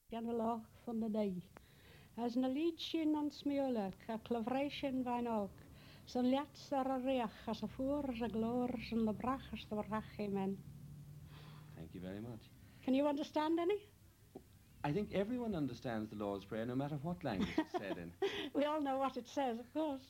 gan y loch van de dei. As na lid sin an smiolach, a clyfreisin fain og, sy'n liats ar y reach, as y ffwr as y glor, sy'n y brach as the brach, amen. Thank you very much. Can you understand any? I think everyone understands the Lord's Prayer, no matter what language it's said in. We all know what it says, of course.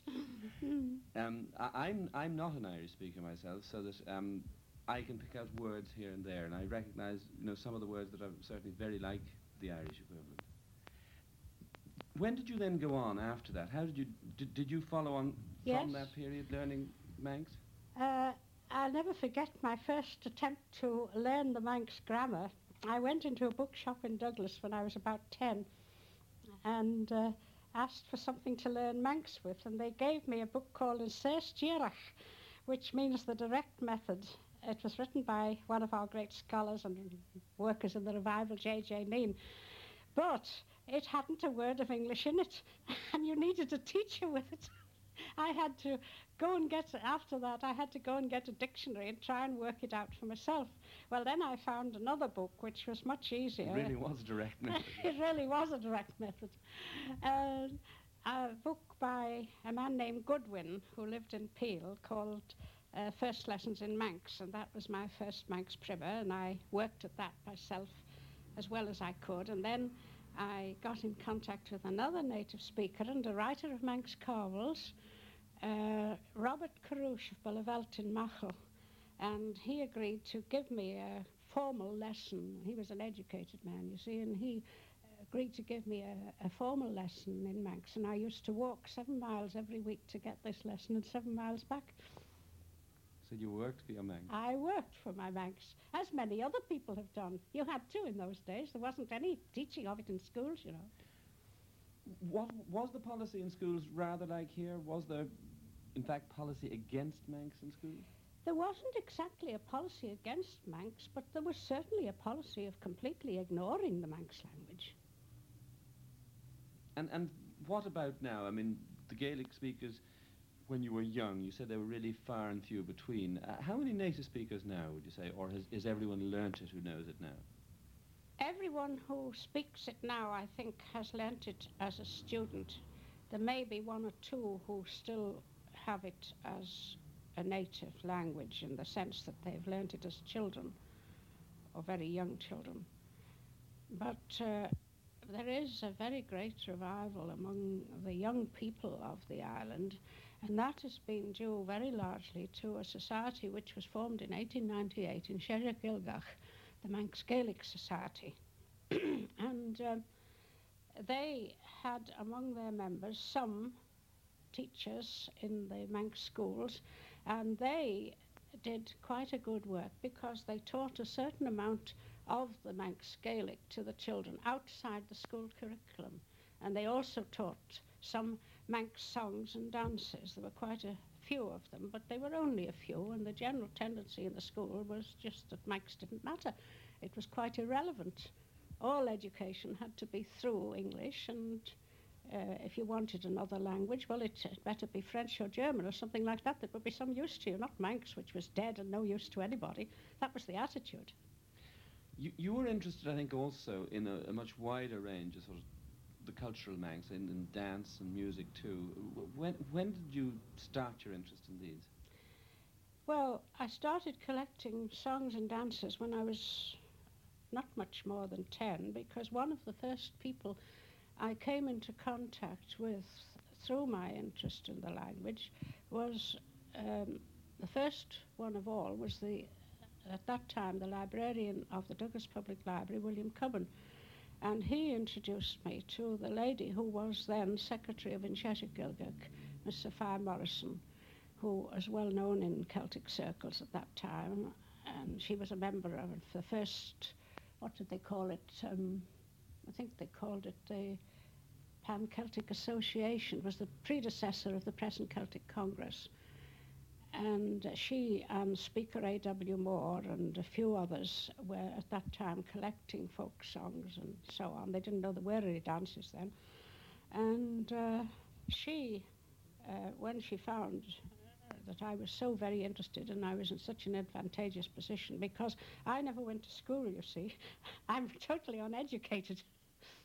I'm not an Irish speaker myself, so that I can pick out words here and there, and I recognise, some of the words that are certainly very like the Irish equivalent. When did you then go on after that? How did you follow on from that period learning Manx? I'll never forget my first attempt to learn the Manx grammar. I went into a bookshop in Douglas when I was about 10 and asked for something to learn Manx with, and they gave me a book called Yn Sers Dírach, which means the direct method. It was written by one of our great scholars and workers in the revival, J.J. Neen, but it hadn't a word of English in it, and you needed a teacher with it. I had to go and get a dictionary and try and work it out for myself. Well, then I found another book which was much easier. It really was a direct method. It really was a direct method. A book by a man named Goodwin, who lived in Peel, called First Lessons in Manx, and that was my first Manx primer, and I worked at that myself as well as I could. And then I got in contact with another native speaker and a writer of Manx Cowls, Robert Carouche of Bullavelt in Machel, and he agreed to give me a formal lesson. He was an educated man, you see, and he agreed to give me a formal lesson in Manx, and I used to walk 7 miles every week to get this lesson and 7 miles back. So you worked for your Manx? I worked for my Manx, as many other people have done. You had to in those days. There wasn't any teaching of it in schools, you know. What was the policy in schools rather like here? Was there, in fact, policy against Manx in schools? There wasn't exactly a policy against Manx, but there was certainly a policy of completely ignoring the Manx language. And what about now? I mean, the Gaelic speakers, when you were young, you said they were really far and few between. How many native speakers now, would you say, or has everyone learnt it who knows it now? Everyone who speaks it now, I think, has learnt it as a student. There may be one or two who still have it as a native language in the sense that they've learnt it as children, or very young children. But there is a very great revival among the young people of the island, and that has been due very largely to a society which was formed in 1898 in Sherrigilgach, the Manx Gaelic Society. And they had among their members some teachers in the Manx schools, and they did quite a good work because they taught a certain amount of the Manx Gaelic to the children outside the school curriculum. And they also taught some Manx songs and dances. There were quite a few of them, but they were only a few, and the general tendency in the school was just that Manx didn't matter. It was quite irrelevant. All education had to be through English, and if you wanted another language, well, it better be French or German or something like that that would be some use to you, not Manx, which was dead and no use to anybody. That was the attitude. You were interested, I think, also in a much wider range of sort of the cultural Manx, in dance and music too. When did you start your interest in these? Well, I started collecting songs and dances when I was not much more than 10, because one of the first people I came into contact with through my interest in the language was, the first one of all was at that time, the librarian of the Douglas Public Library, William Cubban, and he introduced me to the lady who was then Secretary of Incheshire-Gilgach, Miss Sophia Morrison, who was well known in Celtic circles at that time, and she was a member of the first, what did they call it? I think they called it the Pan-Celtic Association. It was the predecessor of the present Celtic Congress. And she and Speaker A.W. Moore and a few others were at that time collecting folk songs and so on. They didn't know there were any dances then. And she, when she found that I was so very interested and I was in such an advantageous position, because I never went to school, you see. I'm totally uneducated.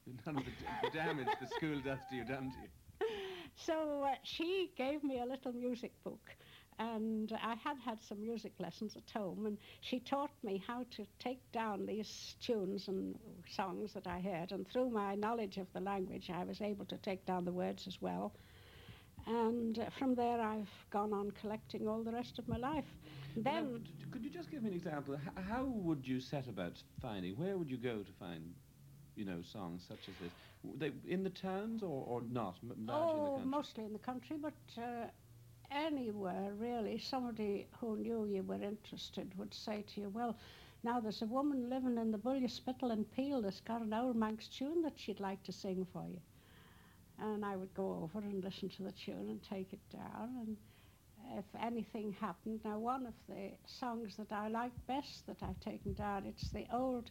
None of the damage the school does to you, done to you. So she gave me a little music book, and I had some music lessons at home, and she taught me how to take down these tunes and songs that I heard, and through my knowledge of the language I was able to take down the words as well. And from there I've gone on collecting all the rest of my life. Well, now, Then could you just give me an example? How would you set about finding? Where would you go to find, songs such as this? In the towns or not? Largely in the country? mostly in the country, but anywhere really. Somebody who knew you were interested would say to you, well, now there's a woman living in the Bullia Spittal in Peel that's got an old Manx tune that she'd like to sing for you. And I would go over and listen to the tune and take it down, and if anything happened, now one of the songs that I like best that I've taken down, it's the old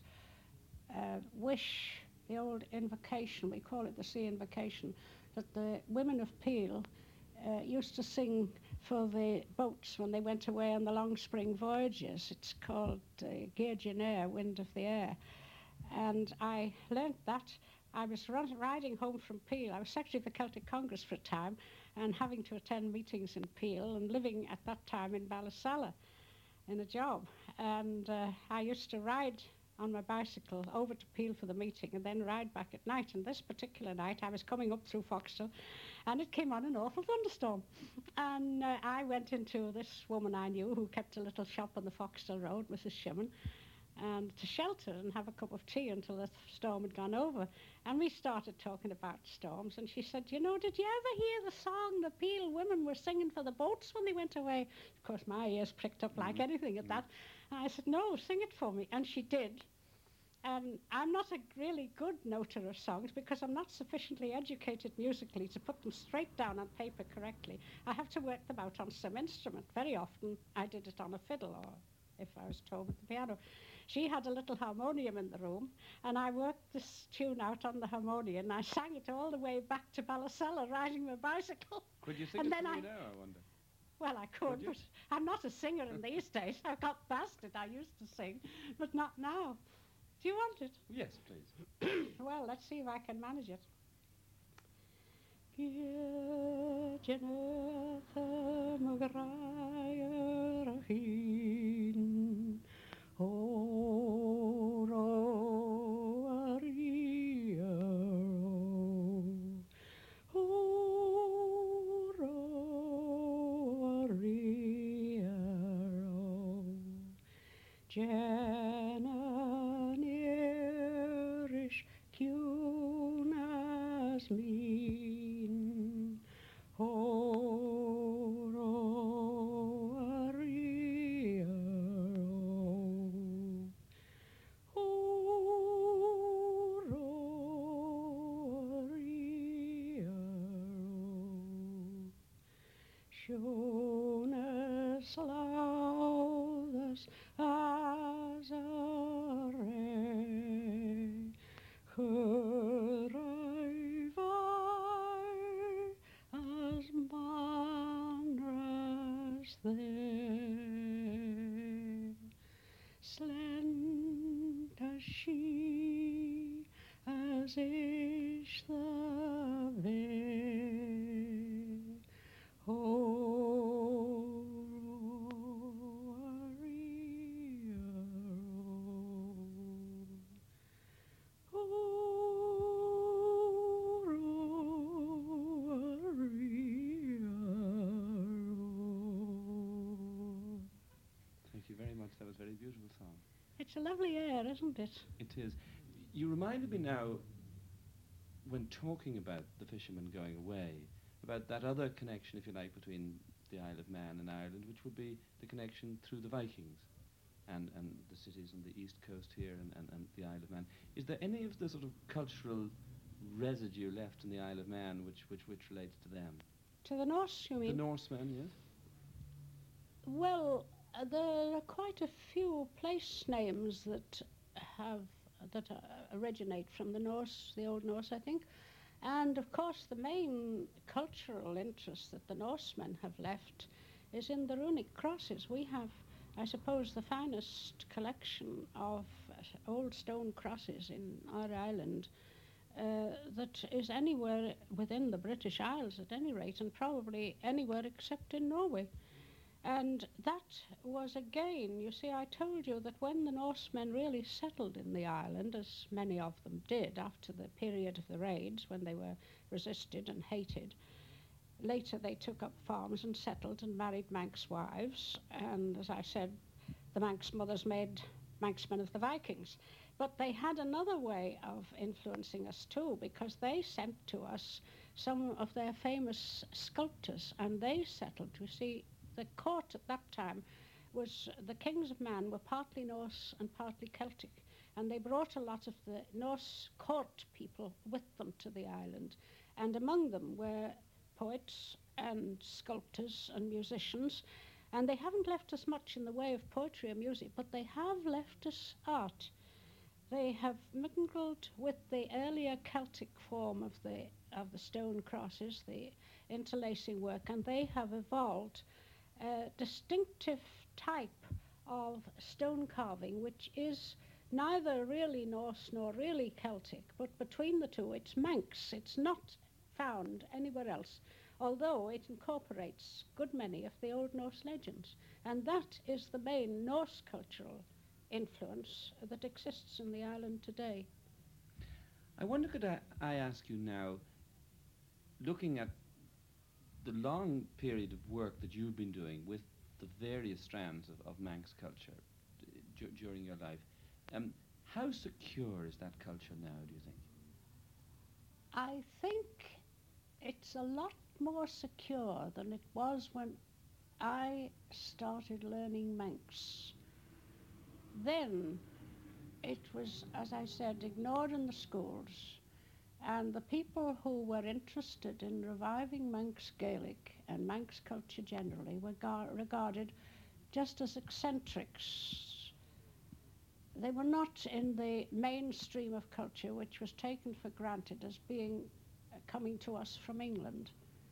wish, the old invocation, we call it the sea invocation, that the women of Peel used to sing for the boats when they went away on the long spring voyages. It's called Gairgin Air, Wind of the Air. And I learnt that. I was riding home from Peel. I was secretary of the Celtic Congress for a time and having to attend meetings in Peel and living at that time in Ballasalla in a job. And I used to ride on my bicycle over to Peel for the meeting and then ride back at night. And this particular night I was coming up through Foxtel and it came on an awful thunderstorm. And I went into this woman I knew who kept a little shop on the Foxtel Road, Mrs. Shimon, and to shelter and have a cup of tea until the storm had gone over. And we started talking about storms, and she said, did you ever hear the song the Peel women were singing for the boats when they went away? Of course, my ears pricked up like anything at that. And I said, no, sing it for me. And she did. And I'm not a really good noter of songs because I'm not sufficiently educated musically to put them straight down on paper correctly. I have to work them out on some instrument. Very often I did it on a fiddle, or if I was told, with the piano. She had a little harmonium in the room, and I worked this tune out on the harmonium, and I sang it all the way back to Ballasalla riding my bicycle. Could you sing And it then for me now, I wonder? Well, I could, but I'm not a singer in these days. I've got past it. I used to sing, but not now. Do you want it? Yes, please. Well, let's see if I can manage it. Jananierish Cunas mean Horo Ariero Horo Ariero Jonas laudas Azare Hurraivai as manras there Slent as she as ish the veil Thank you very much. That was a very beautiful song. It's a lovely air, isn't it? It is. You reminded me now, when talking about the fishermen going away, about that other connection, if you like, between the Isle of Man and Ireland, which would be the connection through the Vikings and the cities on the east coast here and the Isle of Man. Is there any of the sort of cultural residue left in the Isle of Man which relates to them? To the Norse, you mean? The Norsemen, yes? Well, there are quite a few place names that originate from the Norse, the Old Norse, I think. And of course, the main cultural interest that the Norsemen have left is in the runic crosses. We have, I suppose, the finest collection of old stone crosses in our island that is anywhere within the British Isles at any rate, and probably anywhere except in Norway. And that was again, you see, I told you that when the Norsemen really settled in the island, as many of them did after the period of the raids when they were resisted and hated, later they took up farms and settled and married Manx wives. And as I said, the Manx mothers made Manxmen of the Vikings. But they had another way of influencing us too, because they sent to us some of their famous sculptors, and they settled. You see, the court at that time was, the kings of Man were partly Norse and partly Celtic, and they brought a lot of the Norse court people with them to the island, and among them were poets and sculptors and musicians, and they haven't left us much in the way of poetry or music, but they have left us art. They have mingled with the earlier Celtic form of the stone crosses, the interlacing work, and they have evolved a distinctive type of stone carving which is neither really Norse nor really Celtic, but between the two it's Manx. It's not found anywhere else, although it incorporates a good many of the Old Norse legends. And that is the main Norse cultural influence that exists in the island today. I wonder, could I ask you now, looking at the long period of work that you've been doing with the various strands of Manx culture during your life, how secure is that culture now, do you think? I think it's a lot more secure than it was when I started learning Manx. Then it was, as I said, ignored in the schools, and the people who were interested in reviving Manx Gaelic and Manx culture generally were regarded just as eccentrics. They were not in the mainstream of culture, which was taken for granted as being coming to us from England.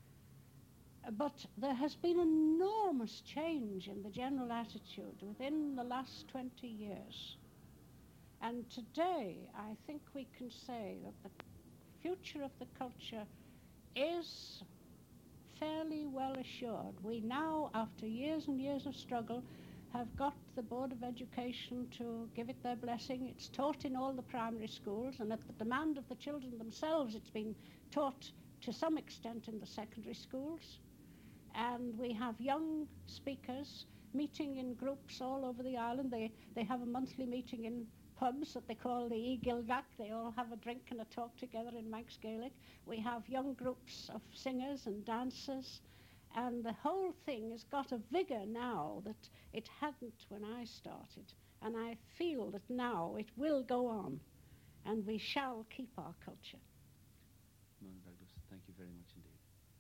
But there has been enormous change in the general attitude within the last 20 years. And today, I think we can say that the future of the culture is fairly well assured. We now, after years and years of struggle, have got the Board of Education to give it their blessing. It's taught in all the primary schools, and at the demand of the children themselves, it's been taught to some extent in the secondary schools. And we have young speakers meeting in groups all over the island. They have a monthly meeting in pubs that they call the Igilgach. They all have a drink and a talk together in Manx Gaelic. We have young groups of singers and dancers, and the whole thing has got a vigour now that it hadn't when I started. And I feel that now it will go on, and we shall keep our culture. Mona Douglas, thank you very much indeed.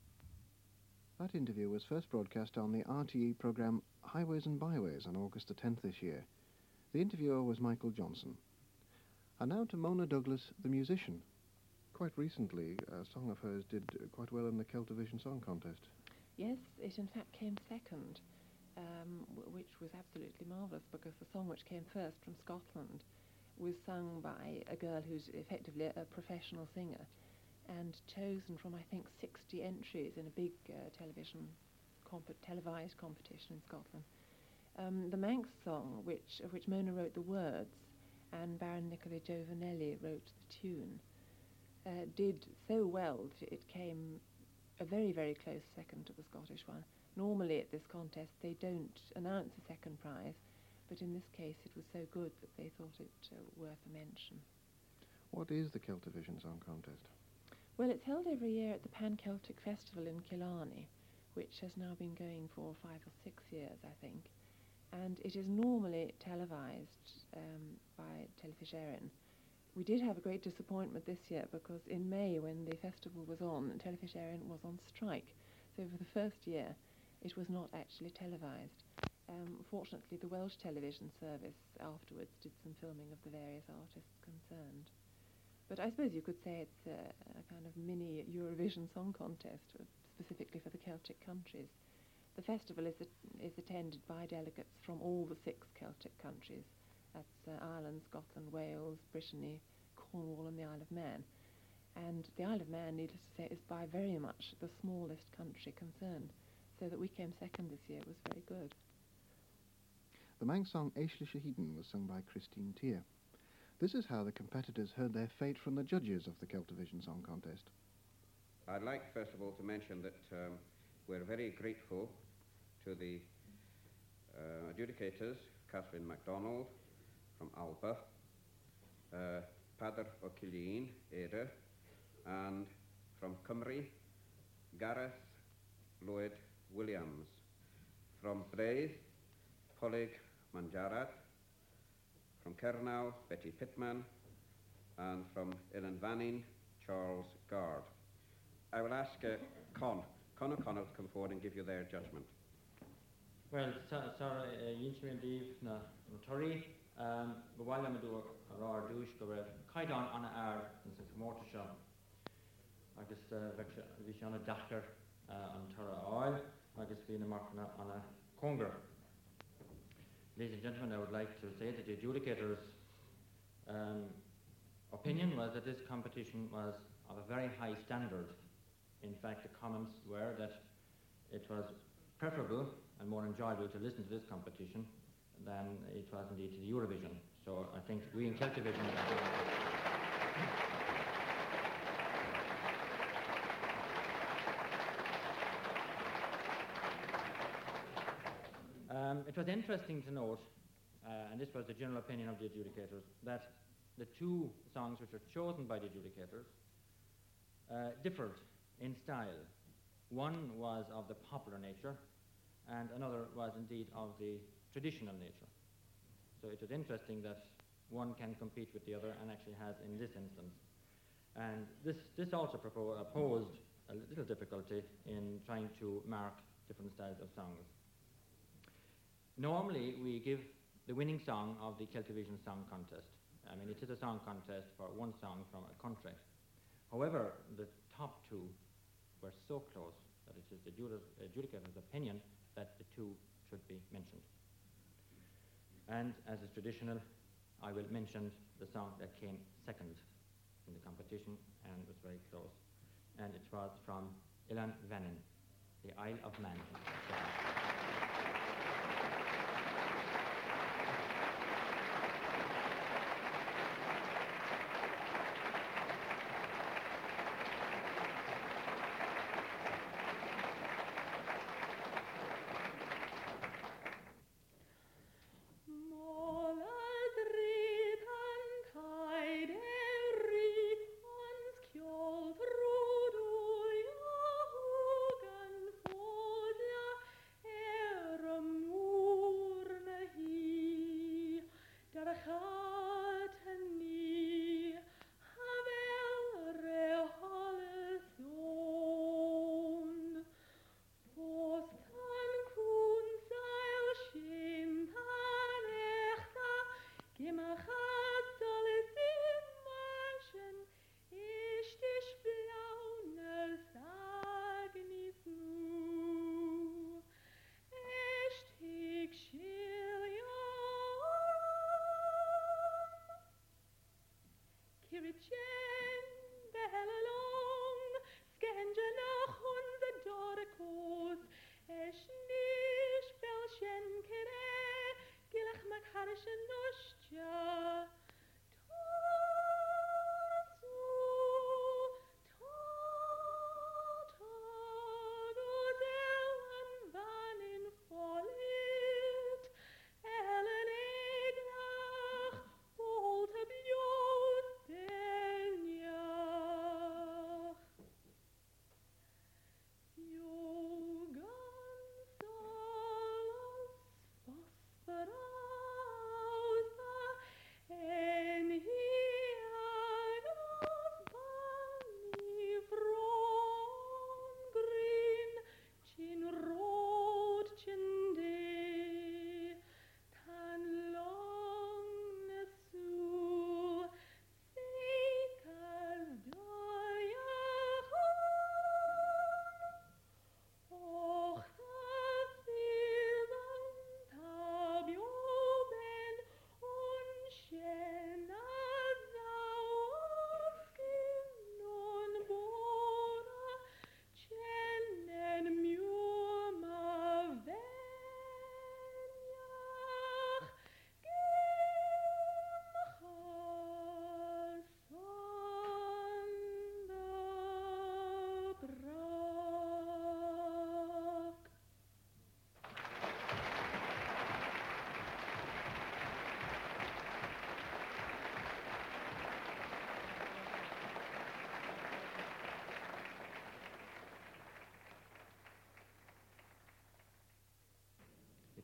That interview was first broadcast on the RTE programme Highways and Byways on August the 10th this year. The interviewer was Michael Johnson. And now to Mona Douglas, the musician. Quite recently, a song of hers did quite well in the Celtavision Song Contest. Yes, it in fact came second, which was absolutely marvellous, because the song which came first from Scotland was sung by a girl who's effectively a professional singer, and chosen from, I think, 60 entries in a big televised competition in Scotland. The Manx song, of which Mona wrote the words, and Baron Nicola Giovanelli wrote the tune, did so well that it came a very, very close second to the Scottish one. Normally at this contest they don't announce a second prize, but in this case it was so good that they thought it worth a mention. What is the Celtavision Song Contest? Well, it's held every year at the Pan-Celtic Festival in Killarney, which has now been going for 5 or 6 years, I think. And it is normally televised by Telefís Éireann. We did have a great disappointment this year, because in May, when the festival was on, Telefís Éireann was on strike. So for the first year, it was not actually televised. Fortunately, the Welsh television service afterwards did some filming of the various artists concerned. But I suppose you could say it's a kind of mini Eurovision Song Contest, specifically for the Celtic countries. The festival is attended by delegates from all the 6 Celtic countries. That's Ireland, Scotland, Wales, Brittany, Cornwall and the Isle of Man. And the Isle of Man, needless to say, is by very much the smallest country concerned. So that we came second this year was very good. The Manx song Eishlisha Heaton was sung by Christine Tier. This is how the competitors heard their fate from the judges of the Celtivision Song Contest. I'd like, first of all, to mention that we're very grateful to the adjudicators, Catherine MacDonald from Alba, Padar O'Killeen, Ada, and from Cymru, Gareth Lloyd Williams. From Bray, Polig Manjarat. From Kernow, Betty Pittman. And from Ilanvannin, Charles Gard. I will ask Con O'Connell to come forward and give you their judgment. Well, Sarah, Yinchmin Deep, na Tori, Gawala Madu, Rar Douche, Gawel, Kaidan on our, and since Mortisha, I guess, Vishana Dacher on Tara Oil, I guess, being a mark on a Conger. Ladies and gentlemen, I would like to say that the adjudicators' opinion was that this competition was of a very high standard. In fact, the comments were that it was preferable and more enjoyable to listen to this competition than it was indeed to the Eurovision. So I think we in Celtivision... it was interesting to note, and this was the general opinion of the adjudicators, that the two songs which were chosen by the adjudicators differed in style. One was of the popular nature, and another was indeed of the traditional nature. So it was interesting that one can compete with the other, and actually has in this instance. And this also posed a little difficulty in trying to mark different styles of songs. Normally, we give the winning song of the Celtivision Song Contest. I mean, it is a song contest for one song from a country. However, the top two were so close that it is the adjudicator's opinion that the two should be mentioned. And as is traditional, I will mention the song that came second in the competition and was very close. And it was from Ilanvannin, the Isle of Man.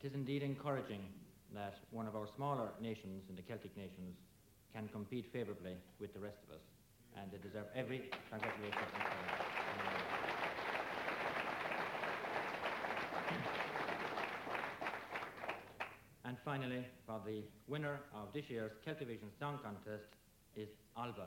it is indeed encouraging that one of our smaller nations in the Celtic nations can compete favourably with the rest of us, and they deserve every congratulations and praise. And finally, for the winner of this year's Celtivision Song Contest is Alba.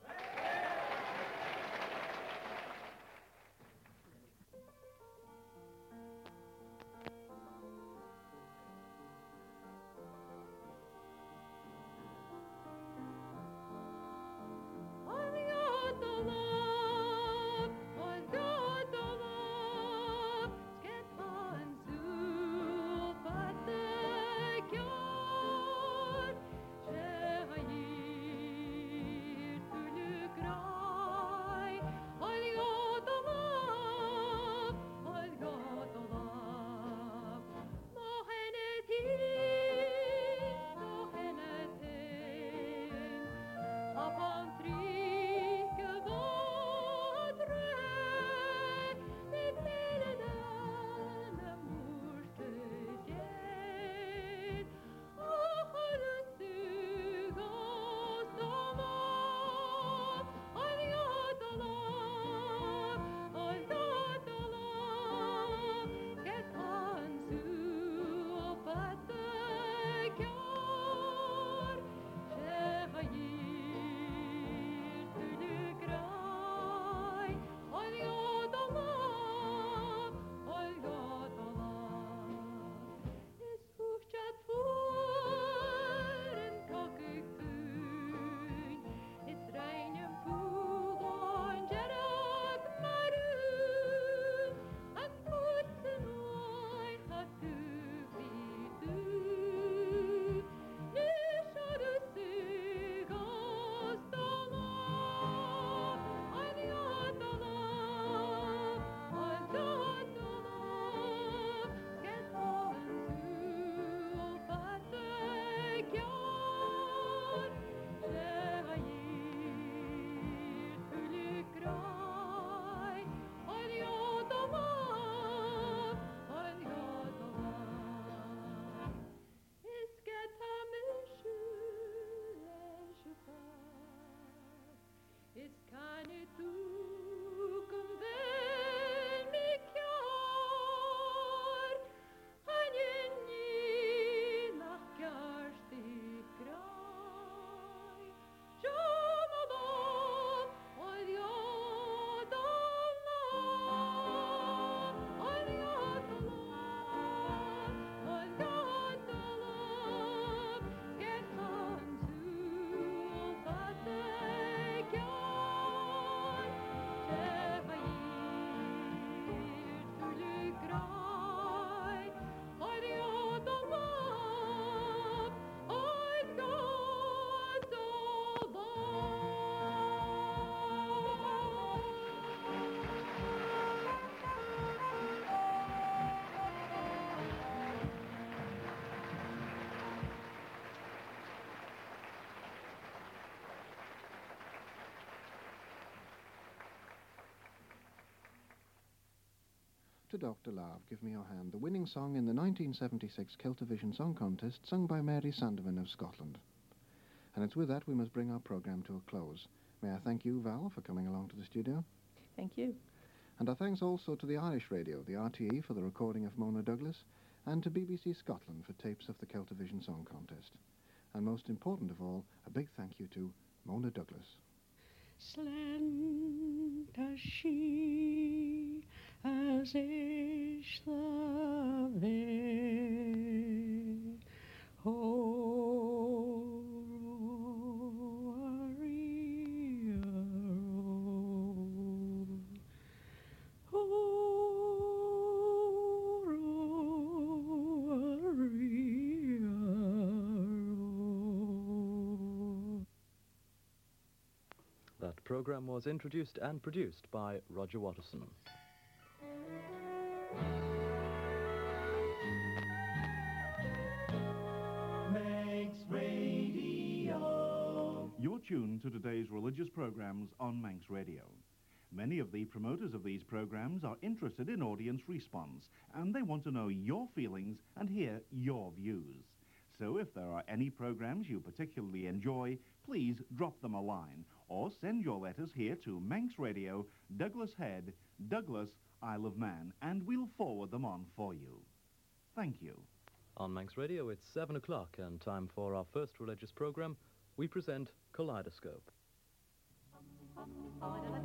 To Dr. Love, Give Me Your Hand, the winning song in the 1976 Celtivision Song Contest, sung by Mary Sandeman of Scotland. And it's with that we must bring our programme to a close. May I thank you, Val, for coming along to the studio. Thank you. And our thanks also to the Irish Radio, the RTE, for the recording of Mona Douglas, and to BBC Scotland for tapes of the Celtivision Song Contest. And most important of all, a big thank you to Mona Douglas. Slender she as is the veil, That programme was introduced and produced by Roger Watterson. Manx Radio. You're tuned to today's religious programs on Manx Radio. Many of the promoters of these programs are interested in audience response, and they want to know your feelings and hear your views. So if there are any programs you particularly enjoy, please drop them a line or send your letters here to Manx Radio, Douglas Head, Douglas, Isle of Man, and we'll forward them on for you. Thank you. On Manx Radio, it's 7 o'clock and time for our first religious program. We present Kaleidoscope.